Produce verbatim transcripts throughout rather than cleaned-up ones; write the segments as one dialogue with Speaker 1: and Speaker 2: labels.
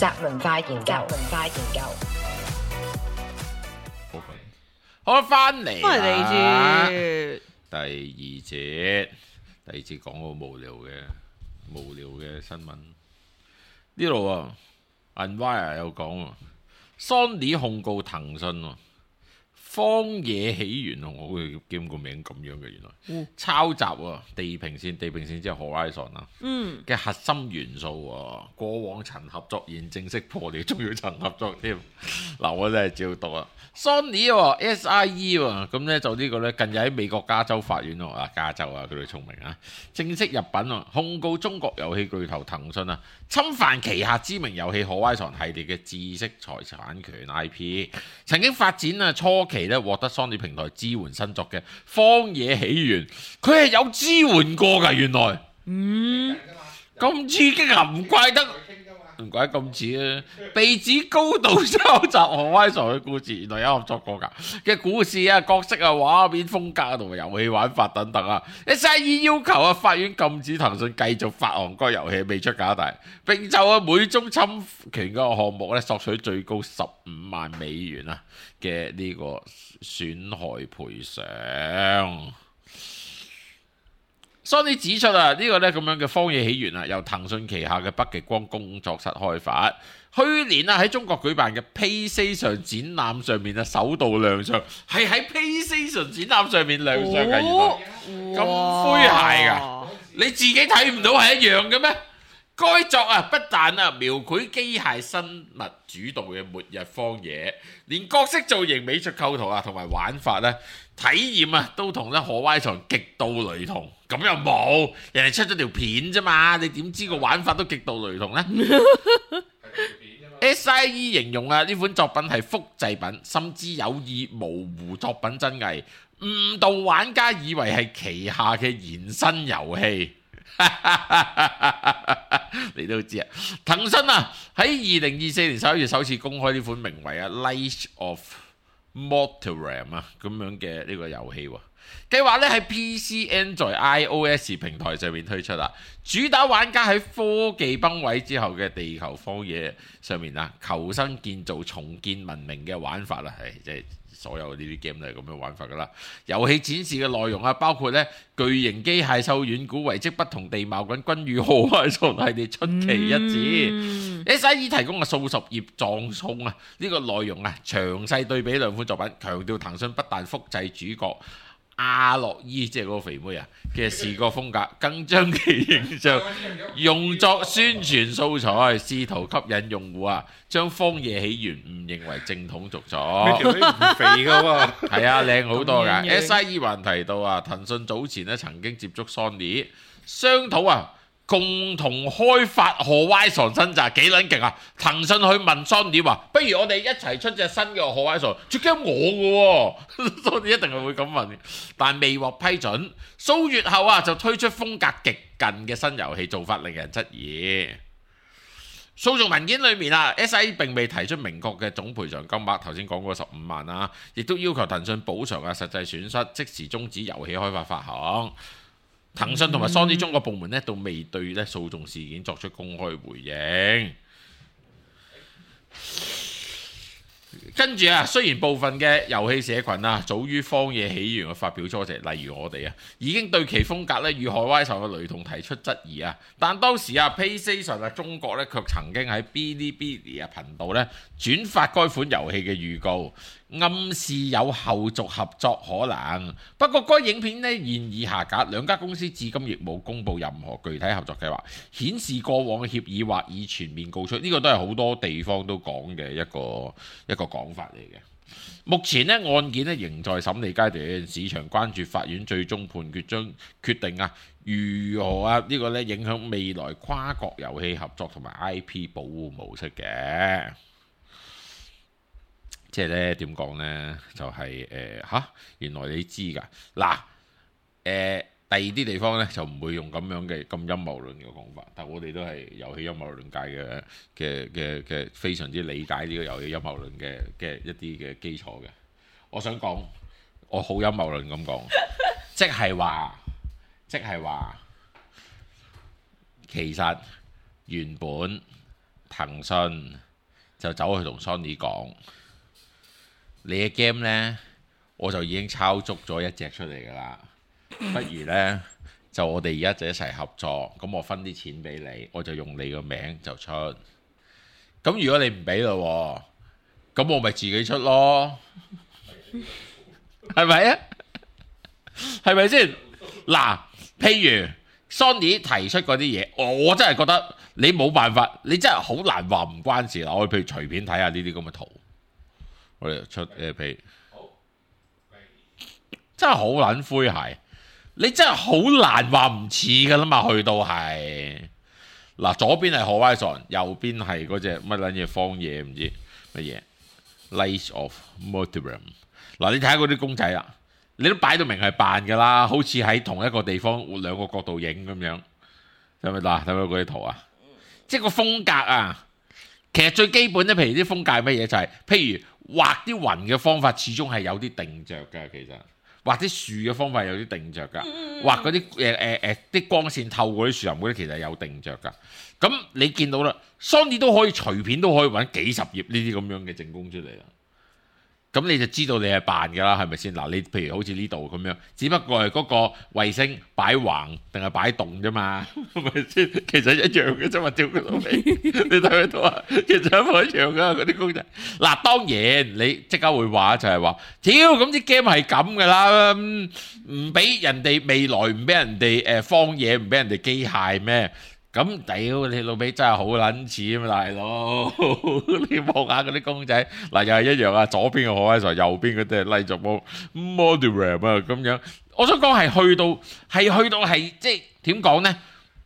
Speaker 1: 宅文化研究，宅文化研究。
Speaker 2: 好，翻嚟
Speaker 3: 翻嚟
Speaker 2: 啦
Speaker 3: 住
Speaker 2: 第二節，第二節講個無聊嘅無聊嘅新聞。呢度啊 Unwire 有講啊 ，Sony 控告騰訊喎。荒野起源啊！我會叫個名咁樣嘅，原來、嗯、抄襲喎、啊、地平線，地平線即係 Horizon 啊嘅核心元素喎、啊。過往曾合作現正式破裂，仲要曾合作添。嗱，我真係照讀啊 Sony 喎 S I E 喎，咁咧就呢個咧近日喺美國加州法院喎啊，加州啊，佢哋聰明啊，正式入稟喎，控告中國遊戲巨頭騰訊啊，侵犯旗下知名遊戲 Horizon 系列嘅知識財產權 I P， 曾經發展啊初期咧獲得 Sony 平台支援新作嘅《荒野起源》，佢係有支援過㗎，原來，嗯，咁刺激啊，唔怪得。唔怪得咁似啊！被指高度抄襲 Horizon 嘅故事，原來有合作過㗎嘅故事啊、角色啊、畫面風格啊同埋遊戲玩法等等啊。S I E 要求啊，法院禁止騰訊繼續發行該遊戲未出價大，並就啊每宗侵權嘅項目咧索取最高十五萬美元啊嘅呢個損害賠償。Sony 指出啊，呢、這個咧咁樣嘅《荒野起源》啊，由騰訊旗下嘅北極光工作室開發。去年啊喺中國舉辦嘅 PlayStation 展覽上面啊，首度亮相，係喺 PlayStation 展覽上面亮相嘅，
Speaker 3: 哦、
Speaker 2: 原來咁詼諧㗎，你自己睇唔到係一樣嘅咩？該作啊，不但啊描繪機械生物主導嘅末日荒野，連角色造型、美術構圖啊同埋玩法咧、體驗啊，都同咧 Horizon 極度雷同。咁又冇，人哋出咗條片啫嘛，你點知個玩法都極度雷同呢？S I E 形容啊，呢款作品係複製品，甚至有意模糊作品真偽，誤導玩家以為係旗下嘅延伸遊戲。你都知啊，騰訊啊喺二零二四年十一月首次公開呢款名為啊《Light of Mortaram》啊咁樣嘅呢個遊戲喎。計劃咧喺 P C、Android、iOS 平台上面推出啦，主打玩家喺科技崩毀之後嘅地球荒野上面啊，求生建造、重建文明嘅玩法啦，係即係所有呢啲 game 都係咁樣玩法噶啦。遊戲展示嘅內容啊，包括咧巨型機械獸遠古遺跡、不同地貌緊均與 Horizon 系列出奇一致。嗯、S I E 提供嘅數十頁葬送啊，呢、這個內容啊，詳細對比兩款作品，強調騰訊不但複製主角阿洛伊即係嗰個肥妹啊嘅視覺風格，更將其形象用作宣傳素材，試圖吸引用戶啊將《荒野起源》誤認為正統續作。
Speaker 4: 條女唔肥噶喎，
Speaker 2: 係啊，靚好多㗎。S I E 還提到啊，騰訊早前咧曾經接觸 Sony 商討啊，共同開發 Horizon 新集，幾撚勁啊！騰訊去問 Sony 話，不如我哋一齊出隻新嘅 Horizon，最驚我嘅喎，Sony 一定係會咁問，但未獲批准。數月後啊，就推出風格極近嘅新遊戲，做法令人質疑。訴訟文件裏面啊 ，S I E 並未提出明確嘅總賠償金額，頭先講過十五萬啊，亦都要求騰訊補償啊實際損失，即時終止遊戲開發發行。騰訊同埋 Sony 中國部門咧都未對咧訴訟事件作出公開回應。跟住啊，雖然部分嘅遊戲社群啊，早於荒野起源嘅發表初期，例如我哋啊，已經對其風格咧與 Horizon 嘅雷同提出質疑啊。但當時啊 ，PlayStation 啊中國咧卻曾經喺 Bilibili 啊頻道咧轉發該款遊戲嘅預告，暗示有後續合作可能。不過該影片咧現已下架，兩家公司至今亦冇公布任何具體合作計劃，顯示過往嘅協議或已全面告吹。呢、這個都係好多地方都講嘅一個一個講法嚟嘅。目前咧案件咧仍在審理階段，市場關注法院最終判決將決定啊如何啊呢個咧影響未來跨國遊戲合作同埋 I P 保護模式嘅。即係咧點講呢？就係誒嚇，原來你知㗎嗱誒。第二啲地方咧就唔會用咁樣嘅咁陰謀論嘅講法，但我哋都係遊戲陰謀論界嘅嘅嘅嘅非常之理解呢個遊戲陰謀論嘅嘅一啲嘅基礎嘅。我想講，我好陰謀論咁講，即係話，即係話，其實原本騰訊就走去同 Sony 講，你嘅 game 呢，我就已經抄足咗一隻出嚟㗎啦，不如呢，就我哋而家就一齊合作，咁我分啲錢俾你，我就用你個名就出。咁如果你唔俾咯，咁我咪自己出咯，係咪啊？係咪先？嗱，譬如 Sony 提出嗰啲嘢，我真係覺得你冇辦法，你真係好難話唔關事啦。我譬如隨便睇下呢啲咁嘅圖，我哋出誒譬如，真係好撚詼諧，你真係好難話唔似㗎啦嘛，去到係嗱，左邊係 Horizon， 右邊係嗰隻乜撚嘢荒野唔知乜嘢 Light of Morderum。嗱，你睇下嗰啲公仔啦。你都擺到明係扮㗎啦，好似喺同一個地方兩個角度影咁樣，係咪嗱？睇到嗰啲圖啊，即係個風格啊。其實最基本咧，譬如啲風格係乜嘢就係、是，譬如畫啲雲嘅方法，始終係有啲定着㗎。其實畫啲樹嘅方法有啲定着㗎，畫嗰啲誒誒誒啲光線透過啲樹林嗰啲，其實有定着㗎。咁你見到啦，Sony 都可以隨便都可以揾幾十頁呢啲咁樣嘅正功出嚟啦。咁你就知道你係扮㗎啦，係咪先？嗱，你譬如好似呢度咁樣，只不過係嗰個衛星擺橫定係擺動啫嘛，係咪先？其實一樣嘅啫嘛，屌佢老味！你睇佢到啊，其實一模一樣㗎嗰啲公仔。嗱，當然你即刻會話就係話，屌咁啲 game 係咁㗎啦，唔俾人哋未來，唔俾人哋誒荒野，唔俾人哋機械咩？咁屌你老味真係好撚似啊嘛，大佬！你望下嗰啲公仔，嗱又係一樣啊，左邊嘅 Horizon，右邊嗰啲係 Light of Morderum啊咁樣。我想講係去到係去到係即係點講呢？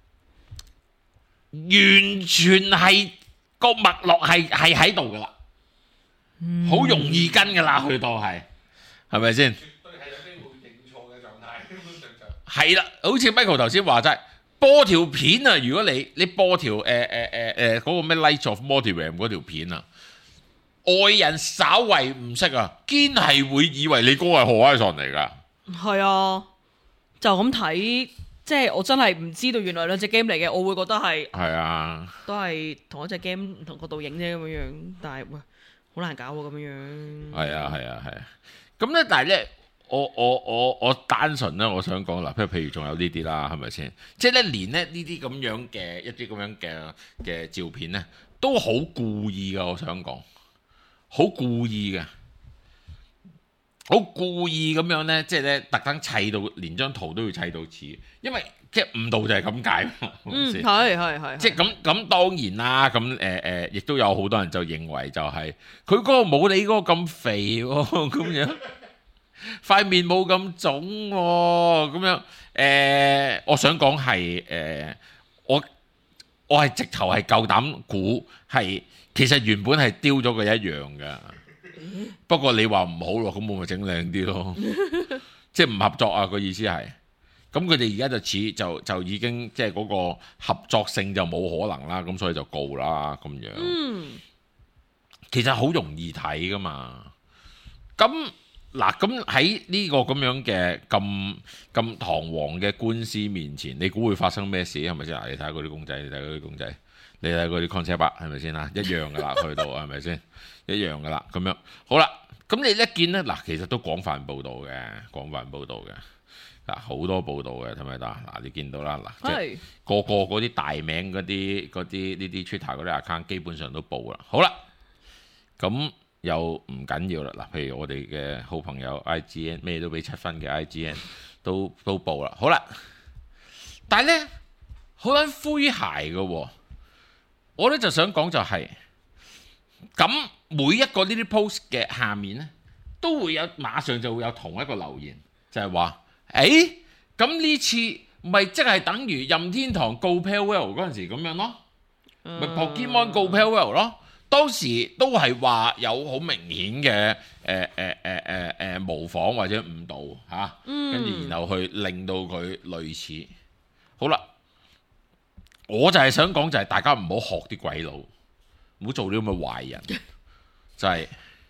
Speaker 2: 完全係個脈絡係係喺度噶啦，好、嗯、容易跟噶啦，去到係係咪先？絕對係有機會認錯嘅狀態，基本上就係啦。好似 Michael 頭先話齋。播條片啊！如果你你播條誒誒誒誒嗰個咩 Light of Morderum 嗰條片啊，外人稍為唔識啊，堅係會以為你嗰個係 Horizon 嚟㗎。係
Speaker 3: 啊，就咁睇，即係我真係唔知道原來兩隻 game 嚟嘅，我會覺得係係啊，都係同一隻 game 唔同角度影啫咁樣樣，但係喂好難搞喎咁樣樣。係啊係啊係啊，咁咧、啊啊、但係咧。
Speaker 2: 我我我我單純咧，我想講嗱，譬如譬如仲有呢啲啦，係咪先？即係咧，連咧呢啲咁樣嘅一啲咁樣嘅嘅照片咧，都好故意噶。我想講，好故意嘅，好故意咁樣咧，即係咧特登砌到連張圖都要砌到似，因為即係誤導就係咁解。嗯，係係係。即係咁咁當然啦，咁誒誒，亦都有好多人就認為就係佢嗰個冇你嗰個咁肥喎，咁樣。塊面冇咁腫喎，咁樣誒、呃，我想講係誒，我我係直頭係夠膽估係，其實原本係丟咗佢一樣噶，不過你話唔好咯，咁我咪整靚啲咯，即係唔合作啊個意思係，咁佢哋而家就似就就已經即係嗰個合作性就冇可能啦，咁所以就告啦咁樣。嗯，其實好容易睇噶嘛，咁。嗱，咁喺呢個咁樣嘅咁咁堂皇嘅官司面前，你估會發生咩事？係咪先？嗱，你睇下嗰啲公仔，你睇嗰啲公仔，你睇嗰啲 concept 啊，係咪先啊？一樣噶啦，去到係咪先？一樣噶啦，咁樣好啦。咁你一見咧，嗱，其實都廣泛報導嘅，廣泛報導嘅，嗱，好多報導嘅，係咪得？嗱，你見到啦，嗱，即係個個嗰啲大名嗰啲嗰啲呢啲 Twitter 嗰啲 account 基本上都報啦。好啦，咁。又唔緊要啦，嗱，譬如我哋嘅好朋友 I G N 咩都俾七分嘅 I G N 都都報啦，好啦，但係咧好撚詼諧嘅喎，我咧就想講就係、是，咁每一個呢啲 post 嘅下面咧都會有馬上就會有同一個留言，就係話，誒，咁呢次咪即係等於任天堂告 Palworld 嗰陣時咁樣咯，咪 Pokemon 告 Palworld 咯。當時都係話有好明顯嘅誒誒誒誒誒模仿或者誤導嚇，跟住然後去令到佢類似。好啦，我就係想講就係大家唔好學啲鬼佬，唔好做啲咁嘅壞人。就係、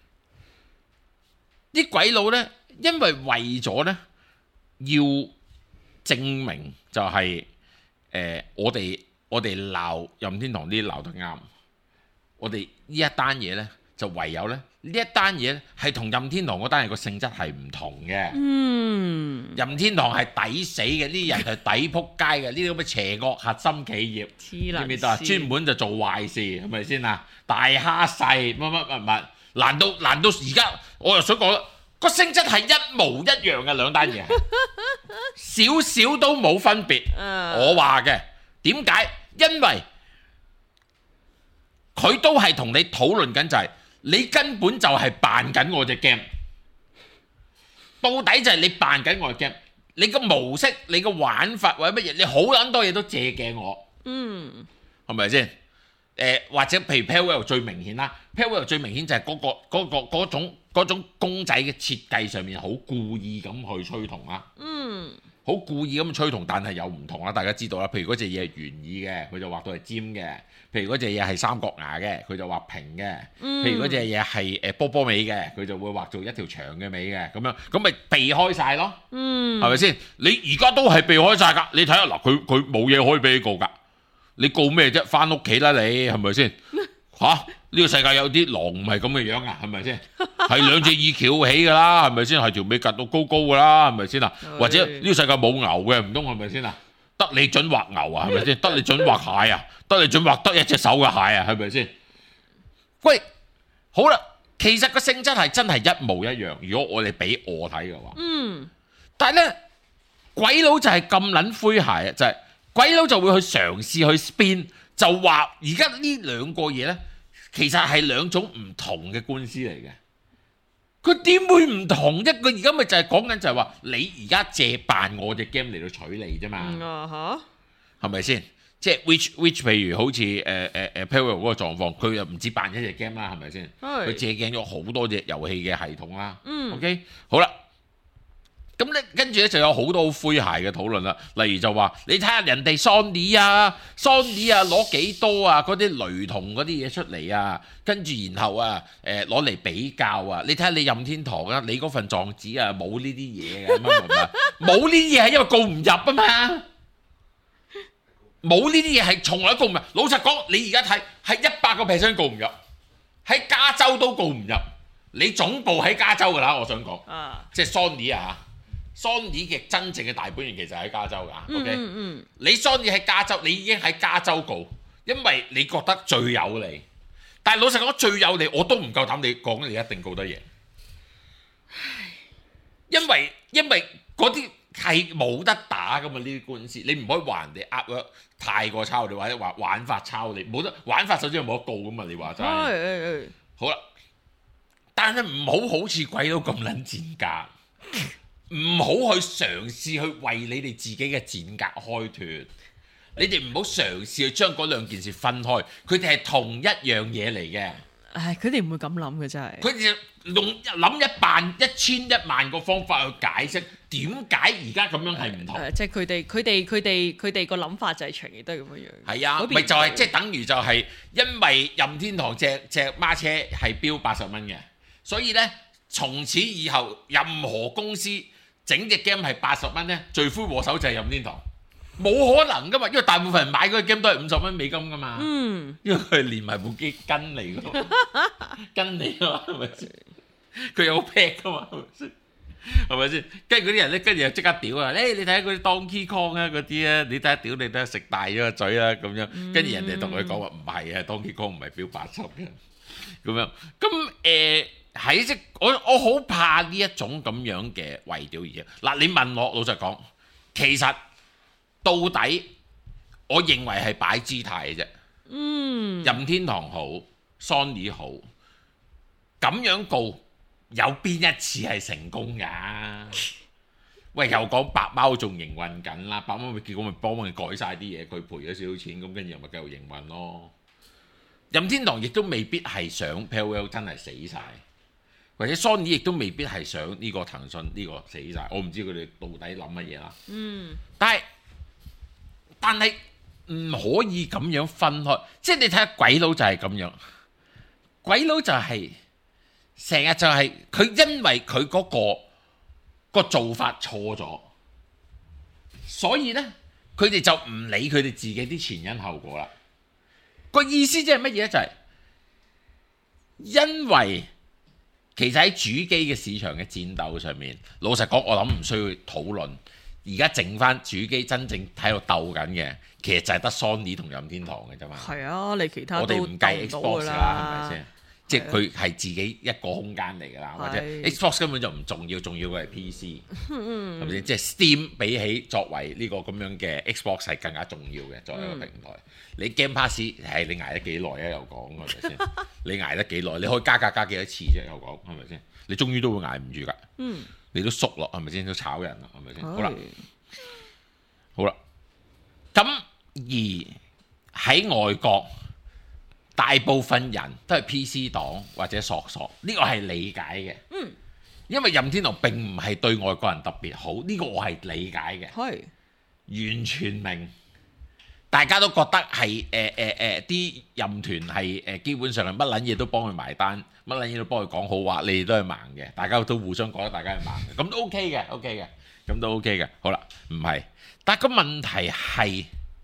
Speaker 2: 是、啲鬼佬呢，因為為咗呢要證明就係、是、誒、呃、我哋我哋鬧任天堂啲鬧得啱。 我哋呢一單嘢呢，就唯有呢，呢一單嘢係同任天堂嗰單嘢個性質係唔同嘅。
Speaker 3: 嗯，
Speaker 2: 任天堂係抵死嘅，呢啲人係抵撲街嘅，呢啲咁嘅邪惡核心企業，知唔知道啊？專門就做壞事，係咪先啊？大蝦細乜乜乜乜，難道難道而家我又想講個性質係一模一樣嘅兩單嘢，少少都冇分別。Uh, 我話嘅點解？因為佢都係同你討論緊就係、是、你根本就係扮緊我隻 game， 到底就係你扮緊我隻 game， 你個模式、你個玩法或者乜嘢，你好撚多嘢都借鏡我，嗯，係咪先？誒、呃、或者譬如 Parallel 最明顯啦 ，Parallel 最明顯就係嗰、嗰個嗰、嗰個嗰種嗰種公仔嘅設計上面好故意咁去吹同啦，嗯。好故意咁吹同，但係有唔同啦。大家知道啦，譬如嗰隻嘢係圓耳嘅，佢就畫到係尖嘅；譬如嗰隻嘢係三角牙嘅，佢就畫平嘅；嗯、譬如嗰隻嘢係誒波波尾嘅，佢就會畫做一條長嘅尾嘅。咁樣咁咪避開晒咯，係咪先？你而家都係避開晒㗎。你睇下嗱，佢佢冇嘢可以俾你告㗎。你告咩啫？翻屋企啦，你係咪先？嚇！呢、這個世界有啲狼唔係咁嘅樣啊，係咪先？係兩隻耳翹起㗎啦，係咪先？係條尾趌到高高㗎啦，係咪先啊？或者呢個世界冇牛嘅，唔通係咪先啊？得你準畫牛啊，係咪先？得你準畫蟹啊？得你準畫得一隻手嘅蟹啊，係咪先？喂，好啦，其實個性質係真係一模一樣。如果我哋俾我睇嘅話，嗯，但係咧，鬼佬就係咁撚詼諧啊，就係、是、鬼佬就會去嘗試去 spin。就話而家呢兩個嘢呢，其實係兩種唔同嘅官司嚟嘅。佢點會唔同？一個而家咪就係講緊就係話，你而家借扮我隻 game 嚟到取你啫嘛。係咪先？即係 which which 譬如好似誒誒誒 Parallel 嗰個狀況，佢又唔止扮一隻 game 啦，係咪先？佢借鏡咗好多隻遊戲嘅系統啦。嗯、OK， 好啦。咁咧，跟住咧就有好多好詼諧嘅討論啦。例如就話，你睇下人哋 Sony 啊 ，Sony 啊攞幾多啊？嗰啲雷同嗰啲嘢出嚟啊，跟住然後啊，誒攞嚟比較啊。你睇下你任天堂啊，你嗰份狀紙啊冇呢啲嘢嘅，乜乜乜，冇呢啲嘢係因為告唔入啊嘛。冇呢啲嘢係從來告唔入。老實講，你而家睇係一百個 percent 告唔入，喺加州都告唔入。你總部喺加州㗎啦，我想講，啊、即係 Sony 啊。Sony 嘅真正嘅大本營其實喺加州㗎，OK？嗯嗯、你 Sony 喺加州，你已經喺加州告，因為你覺得最有利。但係老實講，最有利我都唔夠膽你講，你一定告得贏。因為因為嗰啲係冇得打㗎嘛，呢啲官司你唔可以話人哋呃咗太過抄你，或者話玩法抄你，冇得玩法首先係冇得告㗎嘛，你話齋。哎哎哎、好啦，但係唔好好似鬼佬咁撚賤格。唔好去嘗試去為你哋自己嘅賤格開脫，你哋唔好嘗試去將嗰兩件事分開，佢哋係同一樣嘢嚟嘅。
Speaker 3: 唉，佢哋唔會咁諗嘅真係。佢哋
Speaker 2: 用諗一萬一千一萬個方法去解釋點解而家咁樣係唔同。
Speaker 3: 呃呃、即係佢哋佢哋佢哋佢哋個諗法就係長期都係咁樣樣。係
Speaker 2: 啊，咪就係即係等於就係因為任天堂隻隻孖車係標八十蚊嘅，所以呢，從此以後任何公司整隻 game 係八十蚊咧，罪魁禍首就係任天堂，冇可能噶嘛，因為大部分人買嗰個 game 都係五十蚊美金噶嘛，嗯，因為佢係連埋部機跟嚟噶，跟你啊嘛，係咪先？佢有個 pack 噶嘛，係咪先？係咪先？跟住嗰啲人咧，跟住又即刻屌啊！誒，你睇下嗰啲 Donkey Kong 啊，嗰啲啊，你睇下屌，你睇下食大咗個嘴啊，咁樣，跟住人哋同佢講話唔係啊 Donkey Kong 唔係標八十嘅，咁樣，咁誒。喺即我我好怕呢一種咁樣嘅圍屌嘢。嗱，你問我老實講，其實到底我認為係擺姿態嘅啫。嗯，任天堂好 ，Sony 好，咁樣告有邊一次係成功㗎？喂，又講白貓仲營運緊啦，白貓咪結果咪幫佢改晒啲嘢，佢賠咗少少錢，咁跟住又咪繼續營運咯。任天堂亦都未必係想 Parallel 真係死晒。或者 Sony 亦都未必係想呢個騰訊呢個死晒，我唔知佢哋到底諗乜嘢啦。嗯，但係但係唔可以咁樣分開，即係你睇下鬼佬就係咁樣，鬼佬就係成日就係佢因為佢嗰個個做法錯咗，所以呢，佢哋就唔理佢哋自己啲前因後果啦。個意思即係乜嘢咧？就係因為其實喺主機嘅市場嘅戰鬥上面，老實講，我諗唔需要討論。而家剩翻主機真正喺度鬥緊嘅，其實就係得 Sony 同任天堂嘅啫嘛。
Speaker 3: 係啊，你其他
Speaker 2: 我哋唔計 Xbox 啦，係咪先？即係佢係自己一個空間嚟㗎啦，或者 Xbox 根本就唔重要，重要嘅係 P C，係咪先？即係 Steam 比起作為呢個咁樣嘅 Xbox 係更加重要嘅作為一個平台。嗯、你 Game Pass 係你捱得幾耐啊？又講係咪先？你捱得幾耐？你可以加價加幾多次啫？又講係咪先？你終於都會捱唔住㗎。嗯、你都縮落係咪先？都炒人啦係咪先？好啦，好啦。咁而喺外國。大部分人都係 P C 黨或者索索，呢、這個係理解嘅。嗯，因為任天堂並唔係對外國人特別好，呢、這個我係理解嘅。係是完全明，大家都覺得係誒誒誒啲任團係誒、呃、基本上係乜撚嘢都幫佢埋單，乜撚嘢都幫佢講好話，你哋都係盲嘅，大家都互相覺得大家係盲嘅，咁都 OK 嘅 ，OK 嘅，咁都 OK 嘅。好啦，唔係，但係個問題係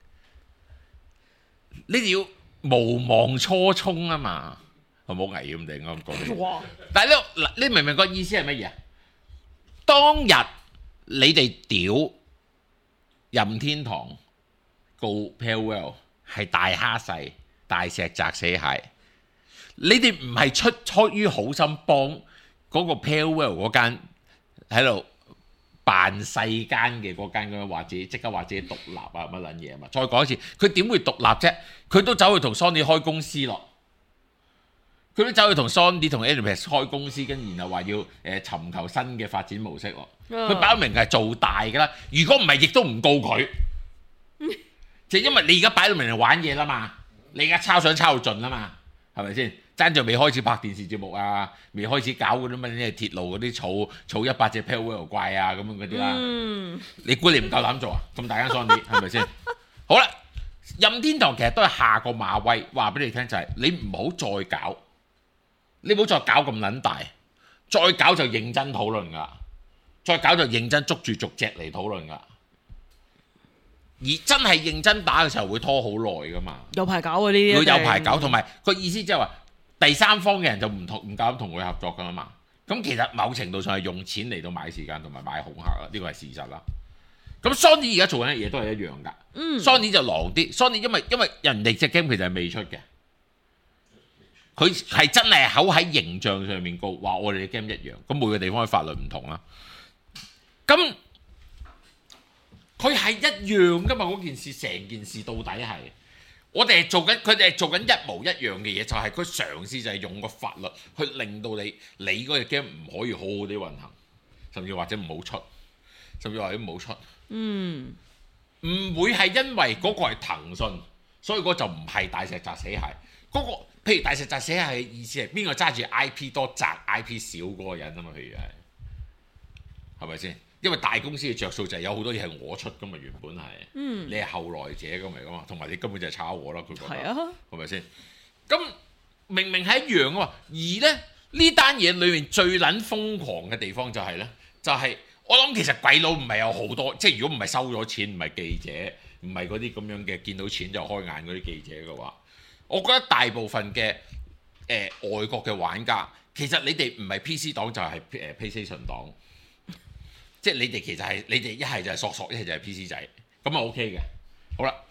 Speaker 2: 你哋要無忘初衷啊嘛，係冇危險定咁講。哇！但係呢，嗱，你明唔明個意思係乜嘢？當日你哋屌任天堂告 Palwell 係大蝦細大石砸死蟹，你哋唔係出出於好心幫嗰個 Palwell 嗰間喺度扮世間嘅嗰間咁樣，或者即刻話自己獨立啊乜撚嘢啊嘛！再講一次，佢點會獨立啫？佢都走去同 Sony 開公司咯，佢都走去同 Sony 同 Enix 開公司，跟然後話要誒、呃、尋求新嘅發展模式咯。佢擺明係做大㗎啦。如果唔係，亦都唔告佢，就因為你而家擺到明係玩嘢啦嘛，你而家抄相抄到盡啦嘛，係咪先？爭就未開始拍電視節目啊，未開始搞嗰啲乜嘢鐵路嗰啲儲儲一百隻 Palwell 怪啊咁樣嗰啲啦。嗯、你估你唔夠膽做啊？咁大間 Sony 係咪先？好啦，任天堂其實都係下個馬威，話俾你聽就係、是、你唔好再搞，你唔好再搞咁撚大，再搞就認真討論噶，再搞就認真捉住逐隻嚟討論噶。而真係認真打嘅時候會拖好耐噶嘛，有排搞啊呢啲，會有排搞，同埋個意思即係話。第三方嘅人就唔同唔夠膽同佢合作㗎嘛，咁其實某程度上係用錢嚟到買時間同埋買恐嚇啦，呢個係事實啦。咁 Sony 而家做緊嘅嘢都係一樣㗎、嗯、，Sony 就狼啲 ，Sony 因為因為人哋隻 game 其實係未出嘅，佢係真係口喺形象上面告話我哋嘅 game 一樣，咁每個地方嘅法律唔同啦。咁佢係一樣㗎嘛，嗰件事成件事到底係。我哋係做緊，佢哋係做緊一模一樣嘅嘢，就係、是、佢嘗試就係用個法律去令到你，你嗰隻 game 唔可以好好地運行，甚至或者唔好出，甚至或者唔好出。嗯，唔會係因為嗰個係騰訊，所以嗰就唔係大石砸死蟹。嗰、那個譬如大石砸死蟹嘅意思係邊個揸住 I P 多砸 I P 少嗰個人啊嘛？譬如係，係咪先？因為大公司嘅着數就係有好多嘢係我出噶嘛，原本係，嗯、你係後來者咁嚟噶嘛，同埋你根本就係炒我啦，佢覺得係咪先？咁明明係一樣啊嘛，而咧呢單嘢裏面最撚瘋狂嘅地方就係、是、咧，就係、是、我諗其實鬼佬唔係有好多，即係如果唔係收咗錢，唔係記者，唔係嗰啲咁樣嘅見到錢就開眼嗰啲記者嘅話，我覺得大部分嘅誒、呃、外國嘅玩家，其實你哋唔係 P C 黨就係、是、誒 PlayStation 黨。即係你哋其實係你哋一係就係索索，一係就係 P C 仔，咁啊 OK 嘅。好啦，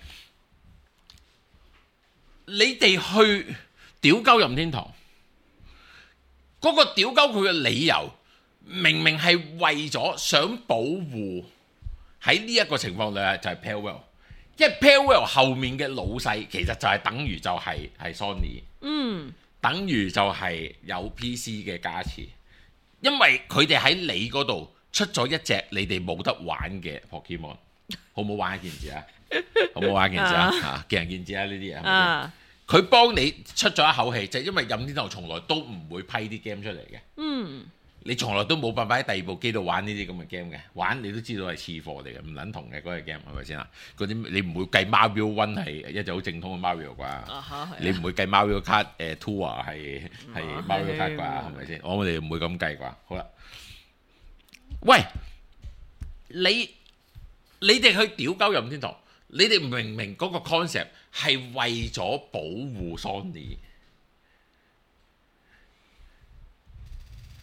Speaker 2: 你哋去屌鳩任天堂，嗰、那個屌鳩佢嘅理由，明明係為咗想保護喺呢一個情況裏就係 Palwell，因為 Palwell 後面嘅老細其實就係等於就係、是、係 Sony，嗯，等於就係有 P C 嘅加持，因為佢哋喺你嗰度。出咗一隻你哋冇得玩嘅 Pokemon， 好唔好玩一件事啊？好唔好玩一件事啊？嚇，見仁見智啊！呢啲嘢係咪？佢幫你出咗一口氣，就係、因為任天堂從來都唔會批啲 game 出嚟嘅。嗯，你從來都冇辦法喺第二部機度玩呢啲咁嘅 game 嘅，玩你都知道係次貨嚟嘅，唔撚同嘅嗰隻 game 係咪先啊？嗰啲你唔會計 Mario One 係一隻好正統嘅 Mario 啩？啊、你唔會計 Mario Kart 誒 Tour 係係 Mario Kart 啩？係咪先？我哋唔會咁計啩？好啦。喂，你你哋去屌鳩任天堂，你哋明明嗰個 concept 係為咗保護 Sony，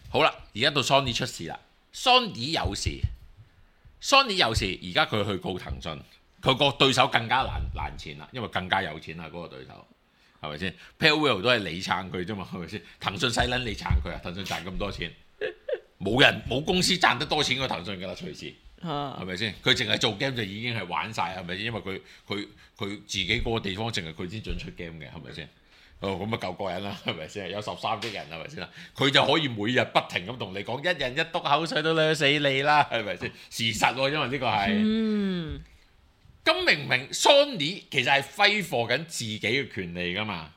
Speaker 2: 好啦，而家到 Sony 出事啦 ，Sony 有事，Sony 有事，而家佢去告騰訊，佢個對手更加難難纏啦，因為更加有錢啦嗰、那個對手，係咪先 ？Paywill 都係你撐佢啫嘛，係咪先？騰訊使撚你撐佢啊？騰訊賺咁多錢，冇人冇公司賺得多錢過騰訊㗎啦，隨時。係咪先？佢淨係做 game 就已經係玩晒，係咪先？因為佢佢佢自己嗰個地方淨係佢先準出 game 嘅，係咪先？哦，咁啊夠過癮啦，係咪先？有十三億人，係咪先啦？佢就可以每日不停咁同你講，一人一督口水都掠死你啦，係咪先？事實喎，因為呢個係。嗯。咁明明 Sony 其實係揮霍緊自己嘅權利㗎嘛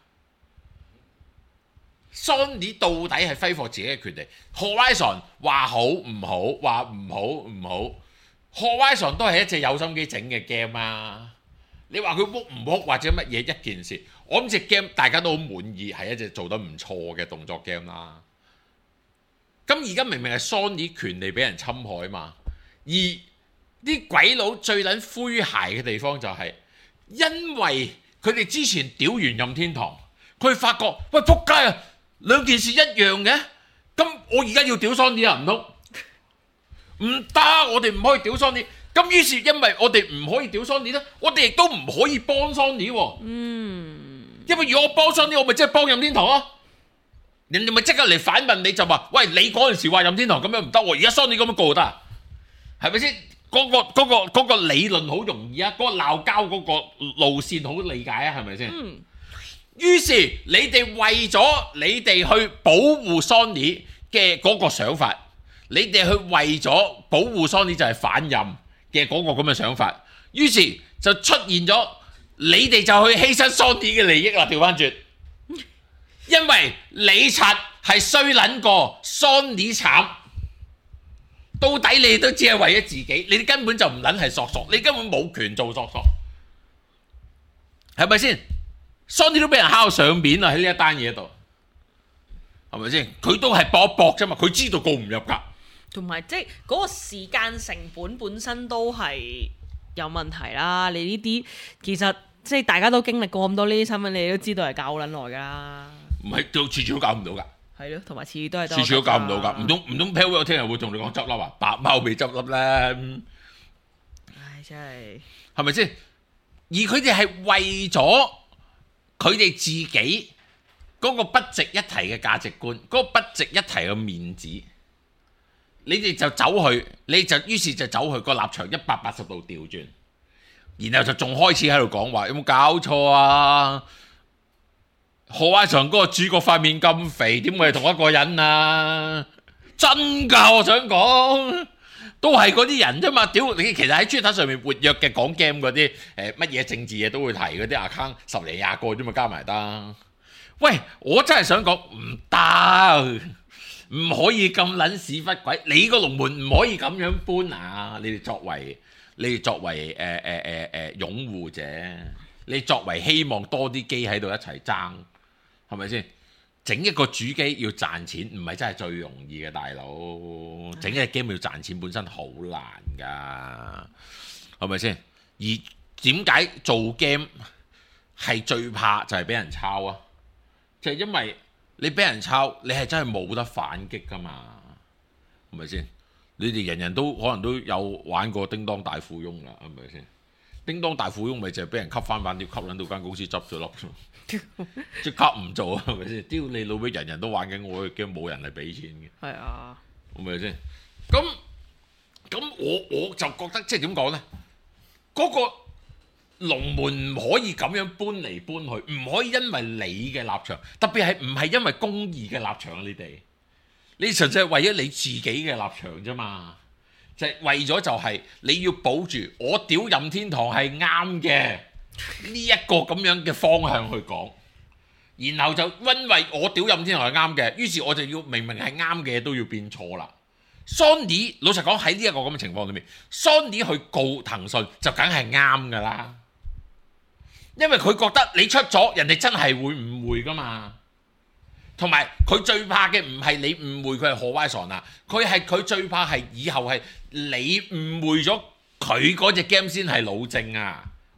Speaker 2: ？Sony 到底係揮霍自己嘅權利 ？Horizon 話好唔好？話唔好唔好？Horizon 都係一隻有心機整嘅 game 啊！你話佢work唔work或者乜嘢一件事，我諗隻 game 大家都好滿意，係一隻做得唔錯嘅動作 game 啦。咁而家明明係 Sony 權利俾人侵害嘛，而啲鬼佬最撚詼諧嘅地方就係、是，因為佢哋之前屌完任天堂，佢發覺喂仆街啊，兩件事一樣嘅，咁我而家要屌 Sony 啊唔通？唔得，我哋唔可以屌 Sony。咁於是因為我哋唔可以屌 Sony 咧，我哋亦都唔可以幫 Sony 喎。嗯。因為如果我幫 Sony，我咪即係幫任天堂咯。人哋咪即刻嚟反問你就話：喂，你嗰陣時話任天堂咁樣唔得喎，而家 Sony 咁樣告得，係咪先？嗰、嗰個嗰、嗰個嗰個理論好容易啊，嗰、嗰個鬧交嗰個路線好理解啊，係咪先？嗯。於是你哋為咗你哋去保護 Sony 嘅嗰個想法。你哋去為咗保護 Sony 就係反任嘅嗰個咁嘅想法，於是就出現咗你哋就去犧牲 Sony 嘅利益啦，調翻轉，因為你柒係衰撚過 Sony 慘，到底你都只係為咗自己，你根本就唔撚係索索，你根本冇權做索索，係咪先 ？Sony 都俾人敲上面啊，喺呢一單嘢度，係咪先？佢都係搏一搏啫嘛，佢知道告唔入㗎。
Speaker 3: 同埋即係嗰個時間成本本身都係有問題啦。你呢啲其實即係大家都經歷過咁多呢啲新聞，你都知道係搞好撚耐㗎啦。唔係，到次次都搞唔到㗎。係咯，同埋次次都係次次都搞唔到㗎。唔通唔通 Paywill 聽日會同你講執笠啊？白貓未執笠咧。唉，真係係咪先？而佢哋係為咗佢哋自己嗰個不值一提嘅價值觀，嗰個不值一提嘅面子。你哋就走去，你就於是就走去個立場一百八十度調轉，然後就仲開始喺度講話有冇搞錯啊？Horizon嗰個主角塊面咁肥，點會係同一個人啊？真㗎，我想講都係嗰啲人啫嘛。屌你，其實喺 Twitter 上面活躍嘅講 game 嗰啲誒乜嘢政治嘢都會提嗰啲 account 十零廿個啫嘛，加埋得。喂，我真係想講唔得。唔可以咁撚屎忽鬼，你個龍門唔可以咁樣搬啊！你哋作為你哋作為誒誒誒誒擁護者，你作為希望多啲機喺度一齊爭，係咪先？整一個主機要賺錢，唔係真係最容易嘅，大佬。整一隻 game 要賺錢本身好難㗎，係咪先？而點解做 game 係最怕就係俾人抄啊？就係因為你俾人抄，你係真係冇得反擊㗎嘛，係咪先？你哋人人都可能都有玩過叮當大富翁啦，係咪先？叮當大富翁咪就係俾人吸翻版，屌吸撚到間公司執咗笠，即刻唔做啊，係咪先？屌你老味，人人都玩緊我嘅 game，冇人係俾錢嘅。係啊，係咪先？咁咁我我就覺得即係點講咧？嗰、嗰個龍門唔可以咁樣搬嚟搬去，唔可以因為你嘅立場，特別係唔係因為公義嘅立場啊？你哋，你純粹係為咗你自己嘅立場啫嘛，就係、係、為咗就係你要保住我屌任天堂係啱嘅呢一個咁樣嘅方向去講，然後就因為我屌任天堂係啱嘅，於是我就要明明係啱嘅都要變錯啦。Sony 老實講喺呢一個咁嘅情況裏面 ，Sony 去告騰訊就梗係啱噶啦。因為佢覺得你出咗，人哋真係會誤會噶嘛。同埋佢最怕嘅唔係你誤會佢係 Horizon 啊，佢係佢最怕係以後係你誤會咗佢嗰隻 game 先係老正啊。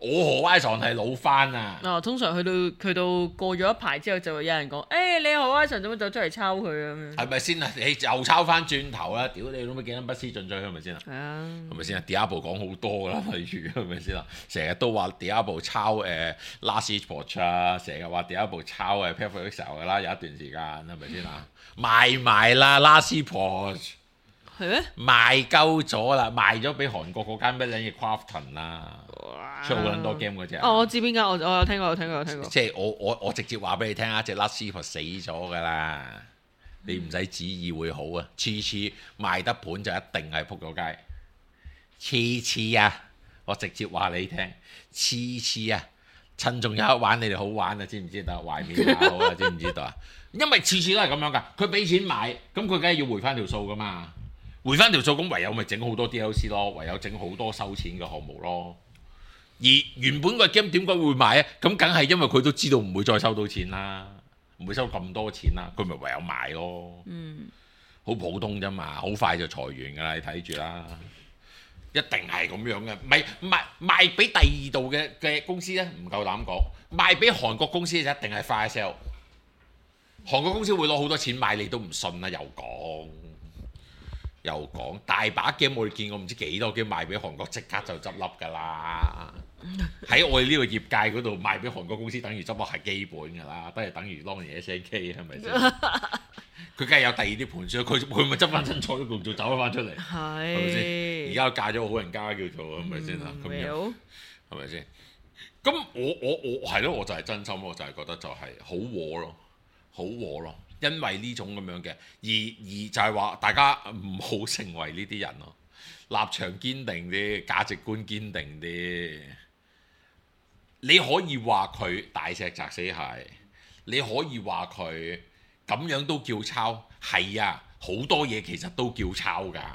Speaker 2: 我何 Horizon 係老翻啊！
Speaker 3: 哦，通常去到去到過咗一排之後，就會有人講：誒、欸，你何 Horizon 做乜走出嚟抄佢啊？咁樣
Speaker 2: 係咪先啊？你又抄翻轉頭啦！屌你老味幾撚不思進取係咪先啊？
Speaker 3: 係啊，
Speaker 2: 係咪先啊？Diablo 講好多噶啦，例如係咪先啊？成日都話 Diablo 抄誒、呃、Last Epoch 啊，成日話 Diablo 抄誒 Path of Exile 噶啦，有一段時間係咪先啊？賣埋啦 Last Epoch。
Speaker 3: 係咩？
Speaker 2: 賣鳩咗啦，賣咗俾韓國嗰間咩撚嘢 Crafton 啦，出好撚多 game 嗰隻。
Speaker 3: 哦，我知邊間，我我有聽過，有聽過，有聽過。
Speaker 2: 即係我我我直接話俾你聽啊，隻 Last Epoch 死咗㗎啦，你唔使旨意會好啊，次次賣得盤就一定係撲咗街，次次啊，我直接話你聽，次次啊，趁仲有得玩，你哋好玩啊，知唔知道？懷緬下好啊，知唔知道啊？因為次次都係咁樣㗎，佢俾錢買，咁佢梗係要回翻條數㗎嘛。回翻條數，咁唯有咪整好多 D L C 咯，唯有整好多收錢嘅項目咯。而原本個 game 點解會買啊？咁梗係因為佢都知道唔會再收到錢啦，唔會收咁多錢啦，佢咪唯有買咯。嗯，好普通啫嘛，好快就裁員㗎啦，你睇住啦，一定係咁樣嘅。唔係賣賣俾第二度嘅嘅公司咧，唔夠膽講；賣俾韓國公司就一定係 fire sale。韓國公司會攞好多錢買，你都唔信啦，又講。又講大把 game 我哋見過唔知幾多 game 賣俾韓國即刻就執笠㗎啦！喺我哋呢個業界嗰度賣俾韓國公司等於執笠係基本㗎啦，都係等於當年 S N K 係咪先？佢梗係有第二啲盤算，佢佢咪執翻新菜都仲走翻出嚟，係咪先？而家嫁咗個好人家叫做係咪先啊？咁樣係咪先？咁我我我係咯，我就係真心，我就係覺得就係好和咯，好和咯。因為呢種咁樣嘅，而而就係話大家唔好成為呢啲人咯，立場堅定啲，價值觀堅定啲。你可以話佢大石砸死蟹，你可以話佢咁樣都叫抄，係啊，好多嘢其實都叫抄㗎。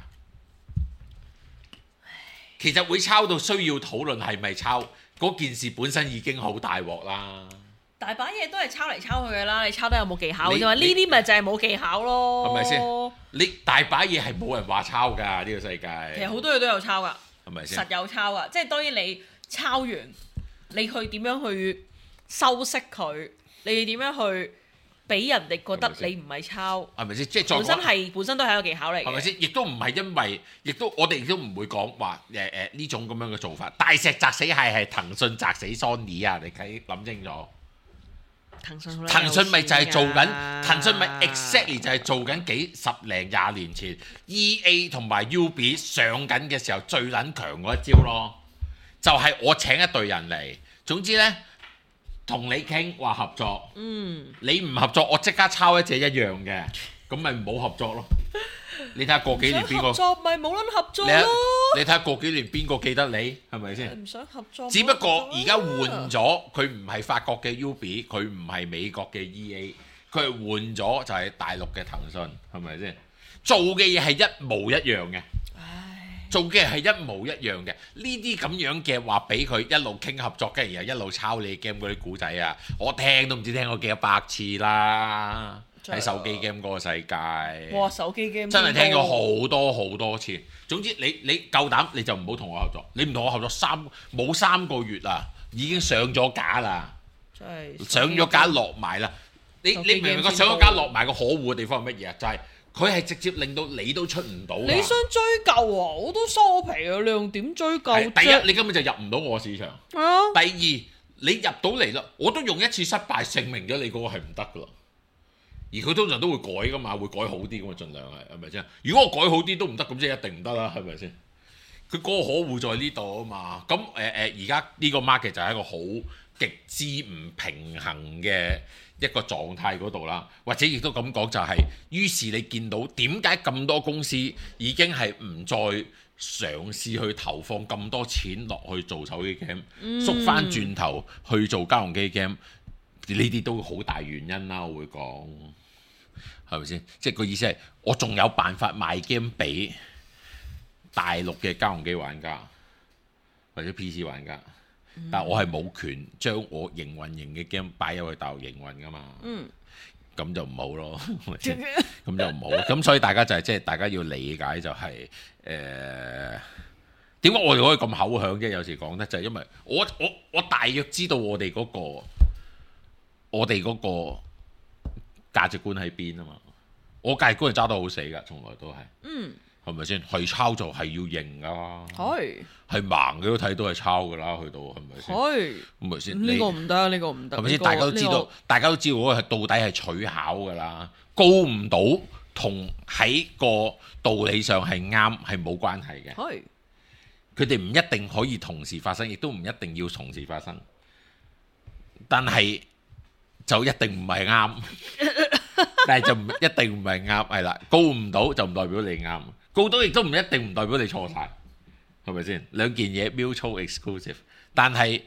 Speaker 2: 其實會抄到需要討論係咪抄，嗰件事本身已經好大鑊啦。
Speaker 3: 大把嘢都係抄嚟抄去嘅啦，你抄得有冇技巧啫嘛？呢啲咪就係冇技巧咯，
Speaker 2: 係咪先？你大把嘢係冇人話抄㗎，呢個世界。其
Speaker 3: 實好多嘢都有抄㗎，
Speaker 2: 係咪先？
Speaker 3: 實有抄㗎，即係當然你抄完，你去點樣去修飾佢？你點樣去俾人哋覺得你唔係抄？
Speaker 2: 係咪先？即係
Speaker 3: 本身係本身都係一個技巧嚟嘅。
Speaker 2: 係咪先？亦都唔係因為，亦都我哋亦都唔會講話誒誒呢種咁樣嘅做法。大石砸死蟹係騰訊砸死 Sony 啊！你睇諗清楚。騰訊咪就係做緊，騰訊咪 exactly 就係做緊幾十零廿年前 E A 同埋 U B 上緊嘅時候最撚強嗰一招咯，就係、是、我請一隊人嚟，總之呢，同你傾話合作，嗯，你唔合作我即刻抄一隻一樣嘅，咁咪唔好合作咯。你睇下過幾年邊個合作咪冇撚合作咯？你睇下過幾年邊個記得你係咪先？唔想合作。只不過而家換咗，佢唔係法國嘅 U B， 佢唔係美國嘅 E A， 佢係換咗就係大陸嘅騰訊，係咪先？做嘅嘢係一模一樣嘅，唉做嘅係一模一樣嘅。呢啲咁樣嘅話俾佢一路傾合作，跟住然後一路抄你 game 嗰啲古仔啊！我聽都唔知聽過幾多百次啦。喺手機 game 嗰個世界，
Speaker 3: 哇！手機 game
Speaker 2: 真係聽咗好多好多次。總之你你夠膽你就唔好同我合作，你唔同我合作三冇三個月啊，已經上咗架啦，真係上咗架落埋啦。你你明唔明個上咗架落埋個可惡嘅地方係乜嘢啊？就係佢係直接令到你都出唔到。你
Speaker 3: 想追究啊？我都收皮啊！你用點追究？
Speaker 2: 第一，你根本就入唔到我市場。啊、第二，你入到嚟啦，我都用一次失敗證明咗你嗰個係唔得噶啦。而佢通常都會改噶嘛，會改好啲咁啊，盡量係係咪先？如果我改好啲都唔得，咁即係一定唔得啦，係咪先？佢嗰個可惡在呢度啊嘛。咁誒誒，而家呢個 market 就係一個好極之唔平衡嘅一個狀態嗰度啦。或者亦都咁講就係、是，於是你見到點解咁多公司已經係唔再嘗試去投放咁多錢落去做手機 game，縮翻轉頭去做家用機 game，呢啲都好大原因啦。我會講。係咪先？即係個意思係，我仲有辦法賣 game 俾大陸嘅家用機玩家或者 P C 玩家，嗯、但係我係冇權將我營運型嘅 game 擺入去大陸營運噶嘛。嗯，咁就唔好咯，咁就唔好。咁所以大家就係即係大家要理解就係、是、誒、呃， 點解我哋可以咁口響啫？有時講得就係、是、因為我我我大約知道我哋嗰、那個我哋嗰個價值觀喺邊啊嘛。我價值觀係揸得好死㗎，從來都係。嗯。係咪先？係抄就係要認㗎啦。係。係盲嘅都睇到係抄㗎啦，去到係咪先？係。咁咪先？
Speaker 3: 呢個唔得，呢個唔得。
Speaker 2: 係咪先？大家都知道，大家都知道嗰個係到底係取巧㗎啦，高唔到同喺個道理上係啱係冇關係嘅。係。佢哋唔一定可以同時發生，亦都唔一定要同時發生。但係就一定唔係啱，但係就唔一定唔係啱，係啦。高唔到就唔代表你啱，高到亦都唔一定唔代表你錯晒，係咪先？兩件嘢 mutual exclusive， 但係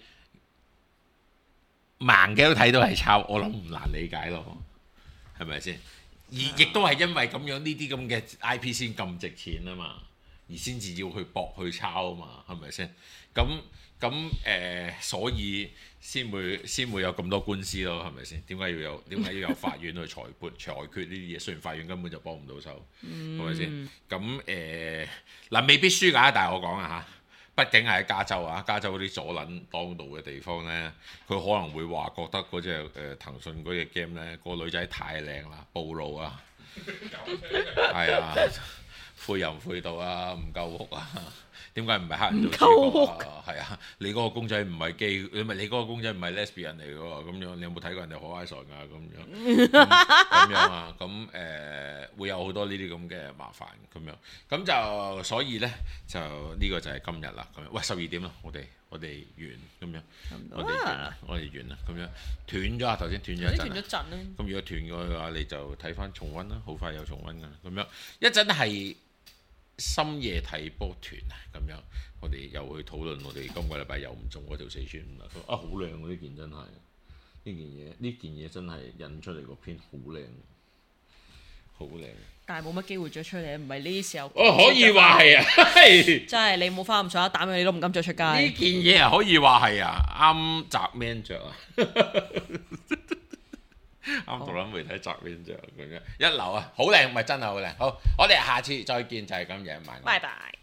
Speaker 2: 盲嘅都睇到係抄，我諗唔難理解咯，係咪先？而亦都係因為咁樣呢啲咁嘅 I P 先咁值錢啊嘛。而先至要去搏去抄啊嘛，係咪先？咁咁誒，所以先會先會有咁多官司咯，係咪先？點解要有點解要有法院去裁判裁決呢啲嘢？雖然法院根本就幫唔到手，係咪先？咁誒嗱，未必輸㗎，但係我講啊嚇，畢竟係喺加州啊，加州嗰啲左撚當道嘅地方咧，佢可能會話覺得嗰隻誒騰訊嗰隻 game 咧，個女仔太靚啦，暴露啊，係啊。悔又唔悔到啊，唔夠屋啊！點解唔係黑人做主角啊？係啊，你嗰個公仔唔係 gay，你咪你嗰個公仔唔係 lesbian 嚟嘅喎，咁樣你有冇睇過人哋可愛傻㗎咁樣？咁樣啊，咁誒、呃、會有好多呢啲咁嘅麻煩咁樣，咁就所以咧就呢、呢個就係今日啦。咁樣，喂十二點啦，我哋我哋完咁樣，我哋完啦，我哋完啦，咁樣斷咗啊！頭先斷咗一陣，斷咗陣啦。咁如果斷咗嘅話，你就睇翻重溫啦，好快有重溫㗎啦。咁樣一陣係。深夜睇波團啊，咁樣我哋又會討論我哋今個禮拜又唔中嗰條四串五啦。啊，好靚喎！呢件真係呢件嘢，呢件嘢真係印出嚟個片好靚，好靚。但係冇乜機會着出嚟，唔係呢啲時候。哦，可以話係啊，真係你冇花咁上下膽，你都唔敢着出街。呢件嘢啊，可以話係啊，啱宅 man 着啊。啱獨撚媒體集邊著咁樣一流啊，好靚，咪真係好靚。好，我哋下次再見，就係咁樣，拜拜。